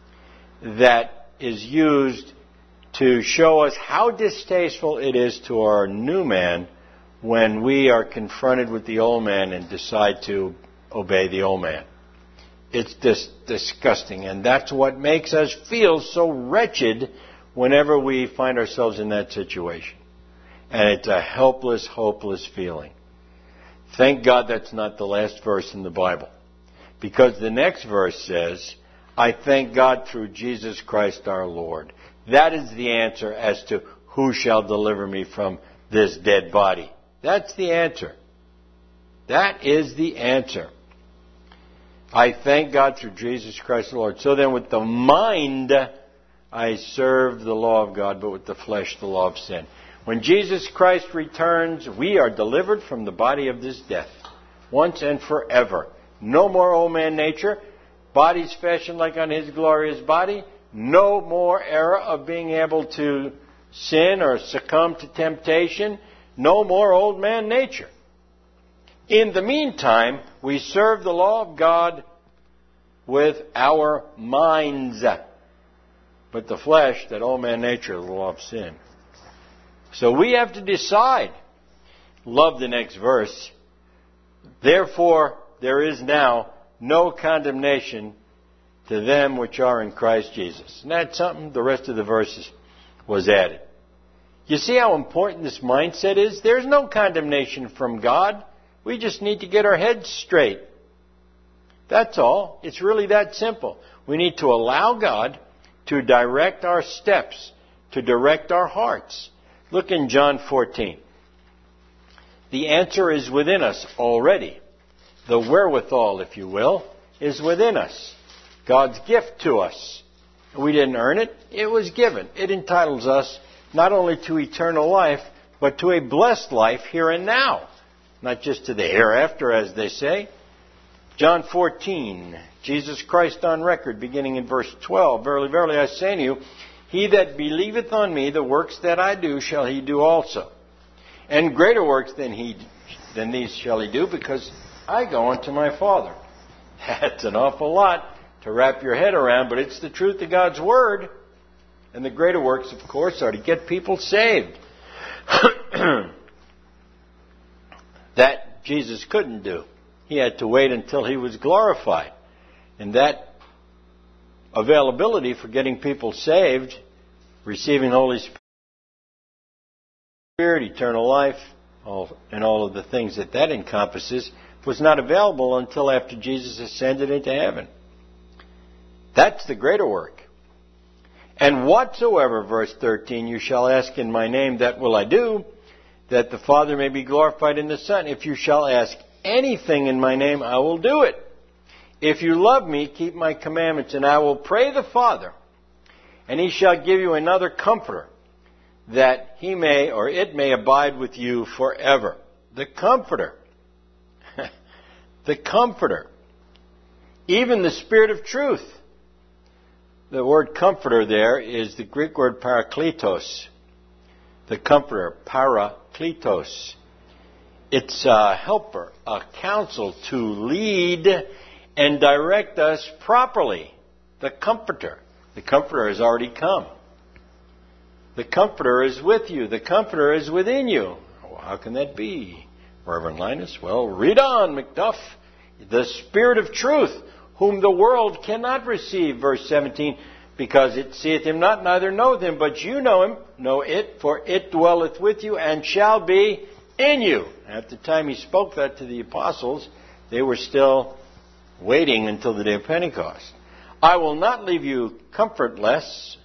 that is used to show us how distasteful it is to our new man when we are confronted with the old man and decide to obey the old man. It's just disgusting, and that's what makes us feel so wretched whenever we find ourselves in that situation. And it's a helpless, hopeless feeling. Thank God that's not the last verse in the Bible, because the next verse says, I thank God through Jesus Christ our Lord. That is the answer as to who shall deliver me from this dead body. That's the answer. That is the answer. I thank God through Jesus Christ the Lord. So then with the mind I serve the law of God, but with the flesh the law of sin. When Jesus Christ returns, we are delivered from the body of this death. Once and forever. No more old man nature. Bodies fashioned like on His glorious body. No more era of being able to sin or succumb to temptation. No more old man nature. In the meantime, we serve the law of God with our minds. But the flesh, that old man nature, the law of sin. So we have to decide. Love the next verse. Therefore, there is now no condemnation to them which are in Christ Jesus. And that's something the rest of the verses was added. You see how important this mindset is? There's no condemnation from God. We just need to get our heads straight. That's all. It's really that simple. We need to allow God to direct our steps, to direct our hearts. Look in John fourteen. The answer is within us already. The wherewithal, if you will, is within us. God's gift to us. We didn't earn it. It was given. It entitles us not only to eternal life, but to a blessed life here and now. Not just to the hereafter, as they say. John fourteen, Jesus Christ on record, beginning in verse twelve. Verily, verily, I say unto you, he that believeth on me, the works that I do, shall he do also. And greater works than he than these shall he do, because I go unto my Father. That's an awful lot to wrap your head around, but it's the truth of God's Word. And the greater works, of course, are to get people saved. That Jesus couldn't do. He had to wait until He was glorified. And that availability for getting people saved, receiving Holy Spirit, eternal life, all, and all of the things that that encompasses, was not available until after Jesus ascended into heaven. That's the greater work. And whatsoever, verse thirteen, you shall ask in my name, that will I do, that the Father may be glorified in the Son. If you shall ask anything in my name, I will do it. If you love me, keep my commandments, and I will pray the Father, and He shall give you another Comforter, that He may, or it may abide with you forever. The Comforter. The Comforter. Even the Spirit of truth. The word comforter there is the Greek word parakletos. The comforter, parakletos. It's a helper, a counsel to lead and direct us properly. The Comforter. The Comforter has already come. The Comforter is with you. The Comforter is within you. Well, how can that be, Reverend Linus? Well, read on, Macduff. The Spirit of truth, whom the world cannot receive, verse seventeen, because it seeth Him not, neither knoweth Him, but you know Him, know it, for it dwelleth with you, and shall be in you. At the time He spoke that to the apostles, they were still waiting until the day of Pentecost. I will not leave you comfortless.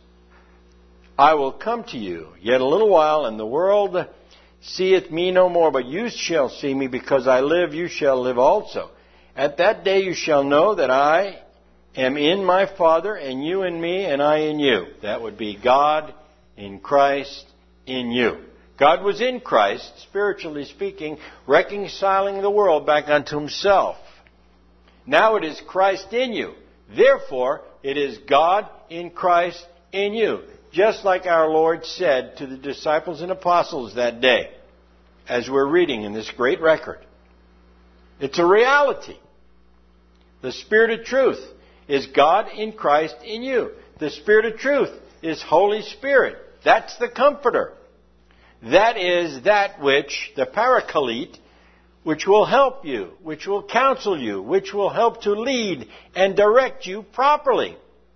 I will come to you yet a little while, and the world seeth me no more, but you shall see me, because I live, you shall live also. At that day you shall know that I am in my Father, and you in me, and I in you. That would be God in Christ in you. God was in Christ, spiritually speaking, reconciling the world back unto Himself. Now it is Christ in you. Therefore, it is God in Christ in you. Just like our Lord said to the disciples and apostles that day, as we're reading in this great record. It's a reality. The Spirit of truth is God in Christ in you. The Spirit of truth is Holy Spirit. That's the Comforter. That is that which, the Paraclete, which will help you, which will counsel you, which will help to lead and direct you properly.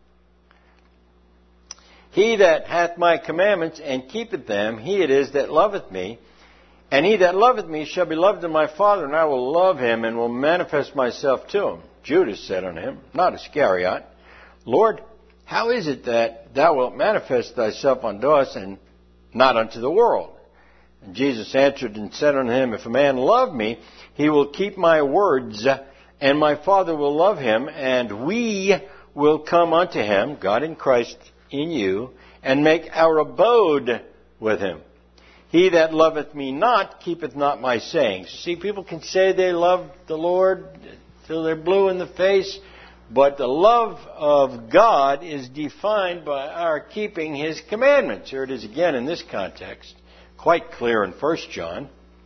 He that hath my commandments and keepeth them, he it is that loveth me. And he that loveth me shall be loved of my Father, and I will love him and will manifest myself to him. Judas said unto him, not Iscariot, Lord, how is it that thou wilt manifest thyself unto us and not unto the world? And Jesus answered and said unto him, if a man love me, he will keep my words, and my Father will love him, and we will come unto him, God in Christ in you, and make our abode with him. He that loveth me not keepeth not my sayings. See, people can say they love the Lord till they're blue in the face, but the love of God is defined by our keeping His commandments. Here it is again in this context, quite clear in First John.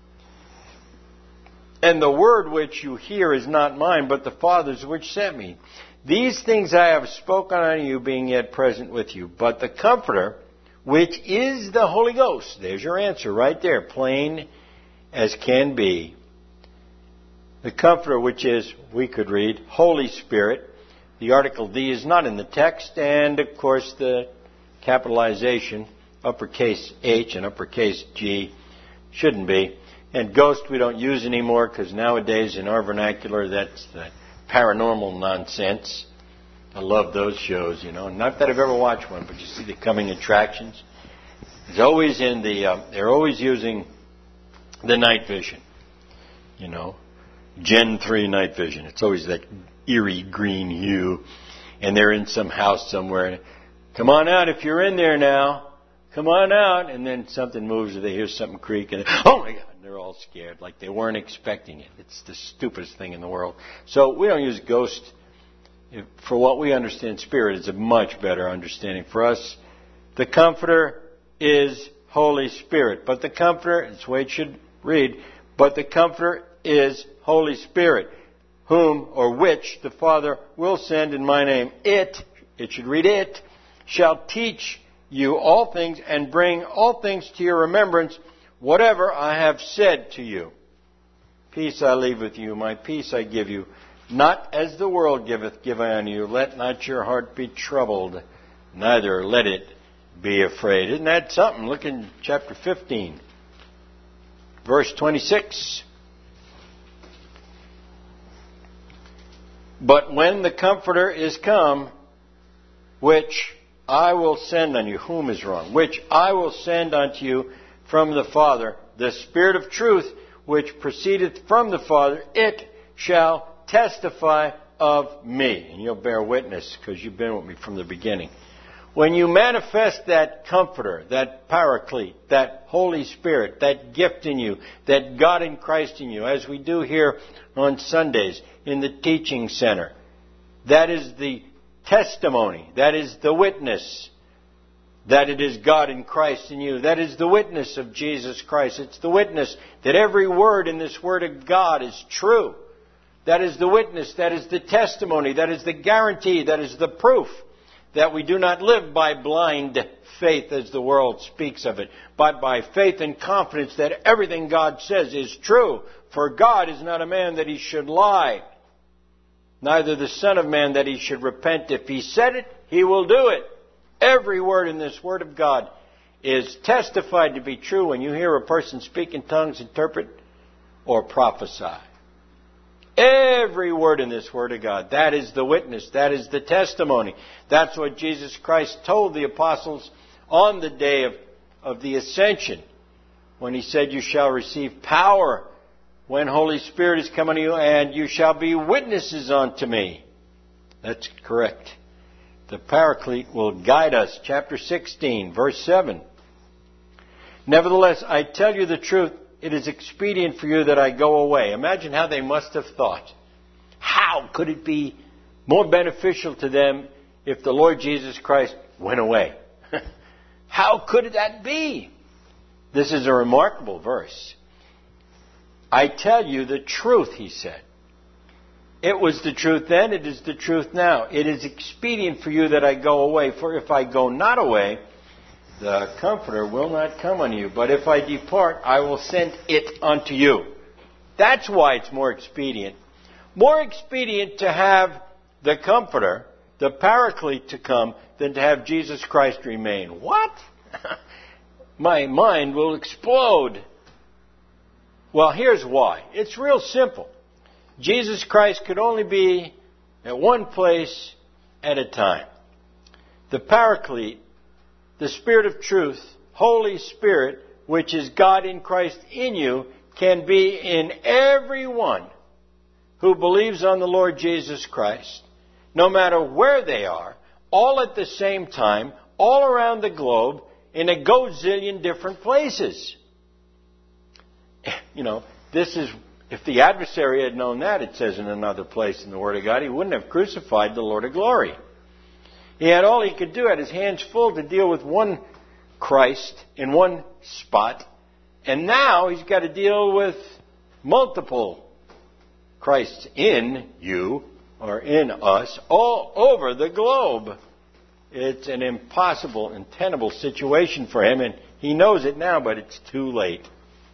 And the word which you hear is not mine, but the Father's which sent me. These things I have spoken unto you, being yet present with you. But the Comforter, which is the Holy Ghost, there's your answer right there, plain as can be. The Comforter, which is, we could read, Holy Spirit. The article the is not in the text, and of course the capitalization, uppercase H and uppercase G, shouldn't be. And ghost we don't use anymore, because nowadays in our vernacular that's the paranormal nonsense. I love those shows, you know. Not that I've ever watched one, but you see the coming attractions. It's always in the. Uh, they're always using the night vision, you know, Gen three night vision. It's always that eerie green hue, and they're in some house somewhere. Come on out if you're in there now. Come on out, and then something moves, or they hear something creak, and oh my God, and they're all scared, like they weren't expecting it. It's the stupidest thing in the world. So we don't use ghost. For what we understand, spirit is a much better understanding for us. The Comforter is Holy Spirit, but the Comforter, it's the way it should read, but the Comforter is Holy Spirit. whom or which the Father will send in my name. It, it should read it, shall teach you all things and bring all things to your remembrance, whatever I have said to you. Peace I leave with you, my peace I give you. Not as the world giveth, give I unto you. Let not your heart be troubled, neither let it be afraid. Isn't that something? Look in chapter fifteen, verse twenty-six. But when the Comforter is come, which I will send on you, whom is wrong, which I will send unto you from the Father, the Spirit of truth, which proceedeth from the Father, it shall testify of me. And you'll bear witness, because you've been with me from the beginning. When you manifest that Comforter, that Paraclete, that Holy Spirit, that gift in you, that God in Christ in you, as we do here on Sundays in the teaching center, that is the testimony, that is the witness that it is God in Christ in you. That is the witness of Jesus Christ. It's the witness that every word in this Word of God is true. That is the witness, that is the testimony, that is the guarantee, that is the proof that we do not live by blind faith as the world speaks of it, but by faith and confidence that everything God says is true. For God is not a man that he should lie, neither the Son of Man that he should repent. If he said it, he will do it. Every word in this Word of God is testified to be true when you hear a person speak in tongues, interpret, or prophesy. Every word in this Word of God. That is the witness. That is the testimony. That's what Jesus Christ told the apostles on the day of, of the ascension, when he said, you shall receive power when Holy Spirit is come on you, and you shall be witnesses unto me. That's correct. The Paraclete will guide us. Chapter sixteen, verse seven. Nevertheless, I tell you the truth, it is expedient for you that I go away. Imagine how they must have thought. How could it be more beneficial to them if the Lord Jesus Christ went away? How could that be? This is a remarkable verse. I tell you the truth, he said. It was the truth then, it is the truth now. It is expedient for you that I go away, for if I go not away, the Comforter will not come on you. But if I depart, I will send it unto you. That's why it's more expedient. More expedient to have the Comforter, the Paraclete, to come than to have Jesus Christ remain. What? My mind will explode. Well, here's why. It's real simple. Jesus Christ could only be at one place at a time. The Paraclete, the Spirit of truth, Holy Spirit, which is God in Christ in you, can be in everyone who believes on the Lord Jesus Christ, no matter where they are, all at the same time, all around the globe, in a gazillion different places. You know, this is... If the adversary had known that, it says in another place in the Word of God, he wouldn't have crucified the Lord of glory. He had all he could do, had his hands full to deal with one Christ in one spot. And now he's got to deal with multiple Christs in you, or in us, all over the globe. It's an impossible, untenable situation for him, and he knows it now, but it's too late.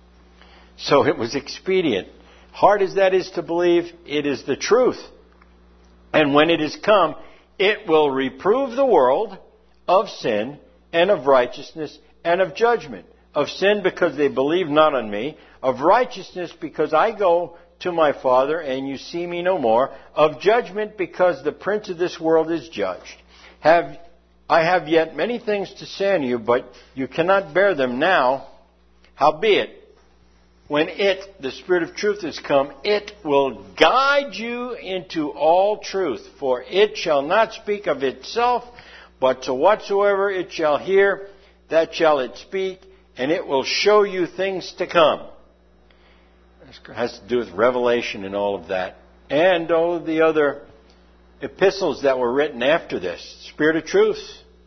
So it was expedient. Hard as that is to believe, it is the truth. And when it is come, it will reprove the world of sin and of righteousness and of judgment. Of sin because they believe not on me. Of righteousness because I go to my Father and you see me no more. Of judgment because the prince of this world is judged. Have I have yet many things to say unto you, but you cannot bear them now. Howbeit, when it, the Spirit of truth, is come, it will guide you into all truth. For it shall not speak of itself, but to whatsoever it shall hear, that shall it speak, and it will show you things to come. This has to do with Revelation and all of that. And all of the other epistles that were written after this. Spirit of truth,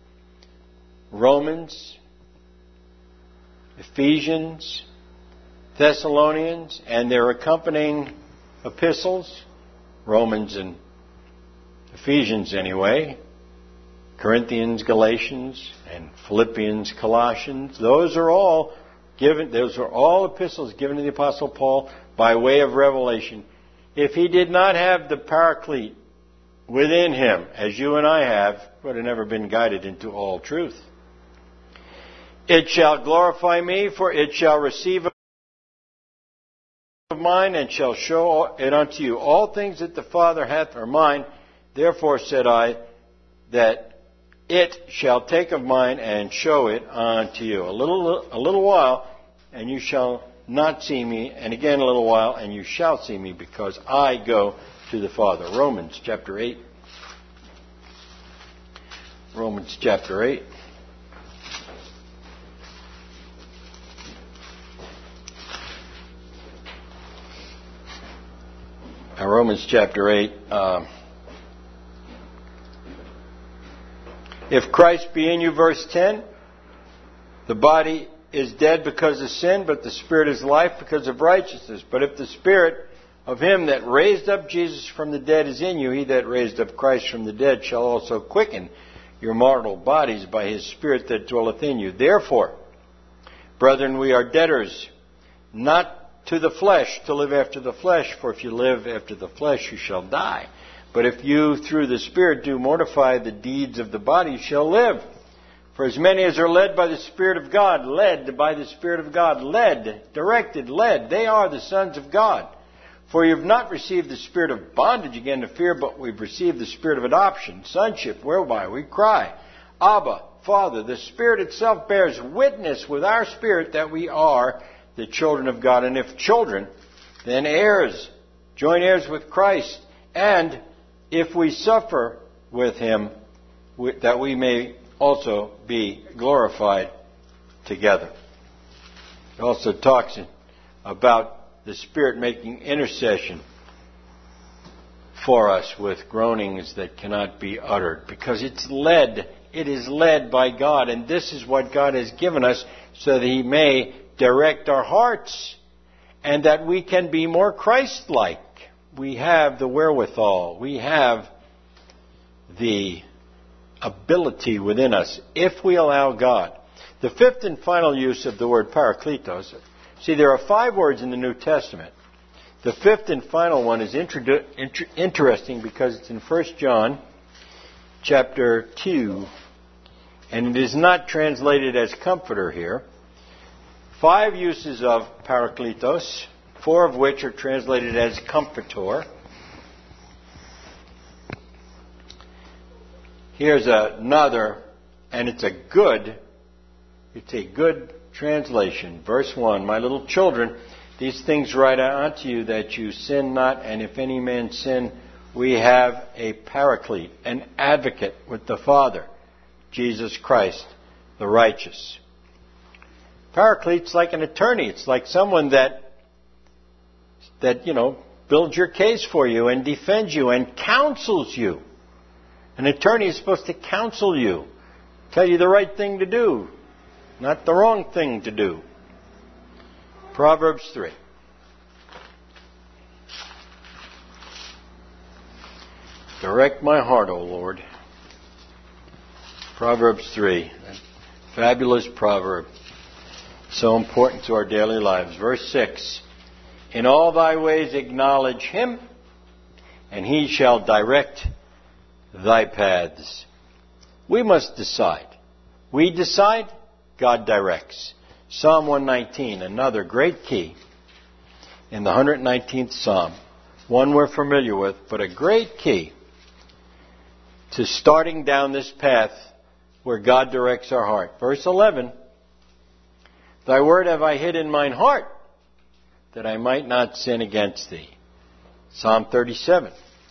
Romans, Ephesians, Thessalonians, and their accompanying epistles, Romans and Ephesians anyway, Corinthians, Galatians, and Philippians, Colossians, those are all given, those are all epistles given to the Apostle Paul by way of revelation. If he did not have the Paraclete within him, as you and I have, he would have never been guided into all truth. It shall glorify me, for it shall receive of mine, and shall show it unto you. All things that the Father hath are mine. Therefore said I, that it shall take of mine and show it unto you. A little, a little while, and you shall not see me, and again a little while, and you shall see me, because I go to the Father. Romans chapter eight. Romans chapter eight. Now, Romans chapter eight. Uh, if Christ be in you, verse ten, the body is dead because of sin, but the Spirit is life because of righteousness. But if the Spirit of him that raised up Jesus from the dead is in you, he that raised up Christ from the dead shall also quicken your mortal bodies by his Spirit that dwelleth in you. Therefore, brethren, we are debtors, not to the flesh, to live after the flesh. For if you live after the flesh, you shall die. But if you, through the Spirit, do mortify the deeds of the body, you shall live. For as many as are led by the Spirit of God, led by the Spirit of God, led, directed, led, they are the sons of God. For you have not received the spirit of bondage again to fear, but we've received the spirit of adoption, sonship, whereby we cry, Abba, Father. The Spirit itself bears witness with our spirit that we are the children of God. And if children, then heirs, joint heirs with Christ. And if we suffer with him, that we may also be glorified together. It also talks about the Spirit making intercession for us with groanings that cannot be uttered, because it's led, it is led by God, and this is what God has given us so that he may direct our hearts and that we can be more Christ-like. We have the wherewithal, we have the ability within us if we allow God. The fifth and final use of the word parakletos. See, there are five words in the New Testament. The fifth and final one is introdu- inter- interesting because it's in First John chapter two, and it is not translated as comforter here. Five uses of parakletos, four of which are translated as comforter. Here's another, and it's a good, it's a good translation. Verse one, my little children, these things write I unto you, that you sin not, and if any man sin, we have a paraclete, an advocate with the Father, Jesus Christ, the righteous. Paraclete's like an attorney. It's like someone that, that, you know, builds your case for you and defends you and counsels you. An attorney is supposed to counsel you, tell you the right thing to do, not the wrong thing to do. Proverbs three. Direct my heart, O Lord. Proverbs three. That fabulous proverb. So important to our daily lives. Verse six. In all thy ways acknowledge him, and he shall direct thy paths. We must decide. We decide, God directs. Psalm one nineteen, another great key in the one hundred nineteenth Psalm. One we're familiar with, but a great key to starting down this path where God directs our heart. Verse eleven, thy word have I hid in mine heart, that I might not sin against thee. Psalm thirty-seven.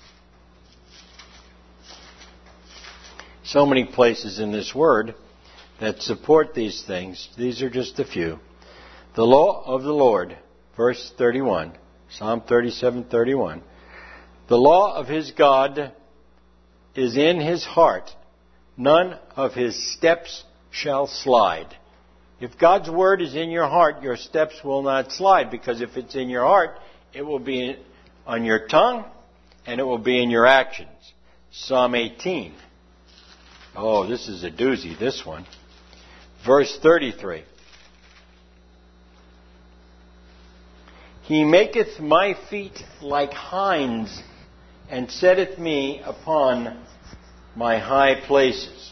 So many places in this word that support these things. These are just a few. The law of the Lord, verse thirty-one, Psalm thirty-seven, thirty-one. The law of his God is in his heart. None of his steps shall slide. If God's word is in your heart, your steps will not slide, because if it's in your heart, it will be on your tongue and it will be in your actions. Psalm eighteen. Oh, this is a doozy, this one. Verse thirty-three. He maketh my feet like hinds, and setteth me upon my high places.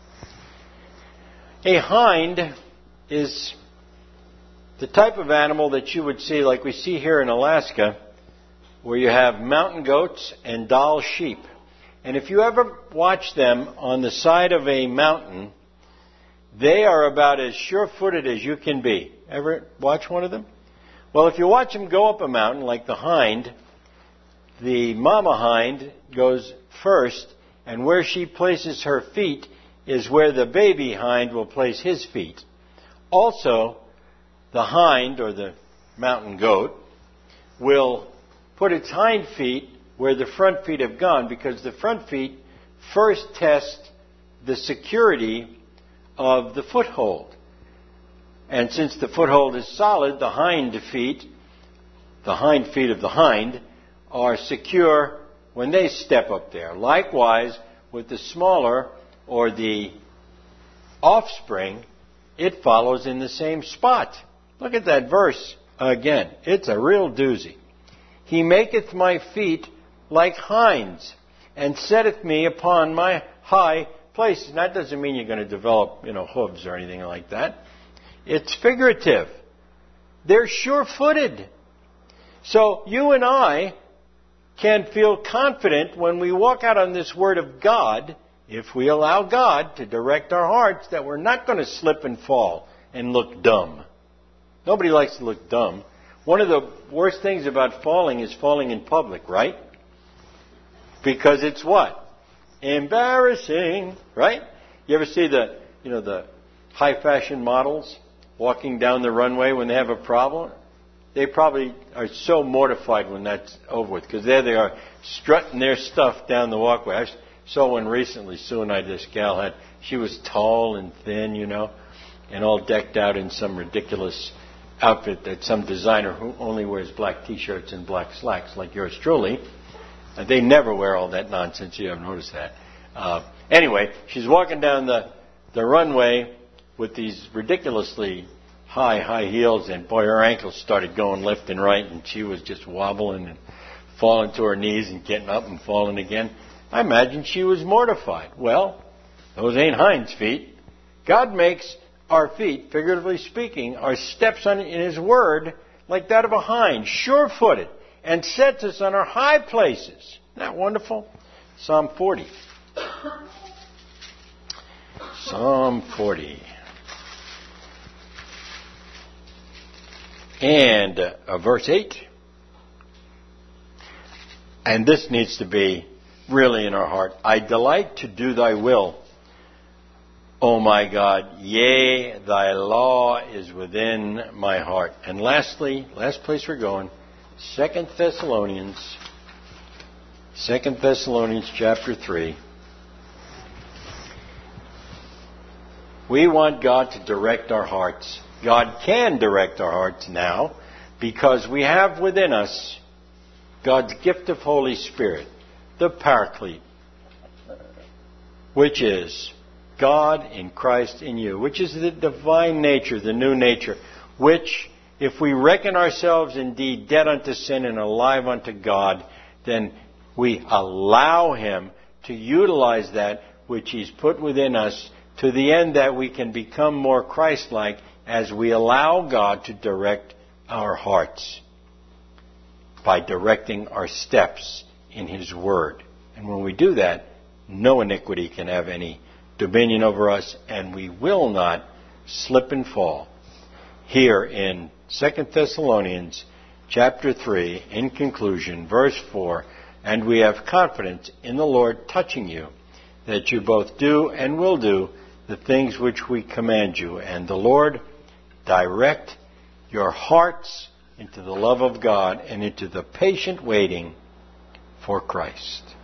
A hind is the type of animal that you would see, like we see here in Alaska, where you have mountain goats and Dall sheep. And if you ever watch them on the side of a mountain, they are about as sure-footed as you can be. Ever watch one of them? Well, if you watch them go up a mountain, like the hind, the mama hind goes first, and where she places her feet is where the baby hind will place his feet. Also, the hind, or the mountain goat, will put its hind feet where the front feet have gone, because the front feet first test the security of the foothold. And since the foothold is solid, the hind feet, the hind feet of the hind, are secure when they step up there. Likewise, with the smaller or the offspring, it follows in the same spot. Look at that verse again. It's a real doozy. He maketh my feet like hinds, and setteth me upon my high places. And that doesn't mean you're going to develop, you know, hooves or anything like that. It's figurative. They're sure-footed. So you and I can feel confident when we walk out on this Word of God, if we allow God to direct our hearts, that we're not going to slip and fall and look dumb. Nobody likes to look dumb. One of the worst things about falling is falling in public, right? Because it's what? Embarrassing, right? You ever see the, you know, the high fashion models walking down the runway when they have a problem? They probably are so mortified when that's over with, because there they are strutting their stuff down the walkway. I saw one recently. Sue and I, this gal had, she was tall and thin, you know, and all decked out in some ridiculous outfit that some designer who only wears black T-shirts and black slacks, like yours truly. And they never wear all that nonsense. You haven't noticed that. Uh, anyway, she's walking down the, the runway with these ridiculously high, high heels, and boy, her ankles started going left and right, and she was just wobbling and falling to her knees and getting up and falling again. I imagine she was mortified. Well, those ain't hinds feet. God makes our feet, figuratively speaking, our steps on, in His Word, like that of a hind, sure-footed, and sets us on our high places. Isn't that wonderful? Psalm forty. Psalm forty. And uh, verse eight. And this needs to be really in our heart. I delight to do thy will, O my God. Yea, thy law is within my heart. And lastly, last place we're going, Second Thessalonians, Second Thessalonians chapter three. We want God to direct our hearts. God can direct our hearts now, because we have within us God's gift of Holy Spirit, the Paraclete, which is God in Christ in you, which is the divine nature, the new nature, which, if we reckon ourselves indeed dead unto sin and alive unto God, then we allow Him to utilize that which He's put within us, to the end that we can become more Christ-like as we allow God to direct our hearts by directing our steps in His Word. And when we do that, no iniquity can have any dominion over us, and we will not slip and fall. Here in Second Thessalonians chapter three, in conclusion, verse four, and we have confidence in the Lord touching you, that you both do and will do the things which we command you. And the Lord direct your hearts into the love of God and into the patient waiting for Christ.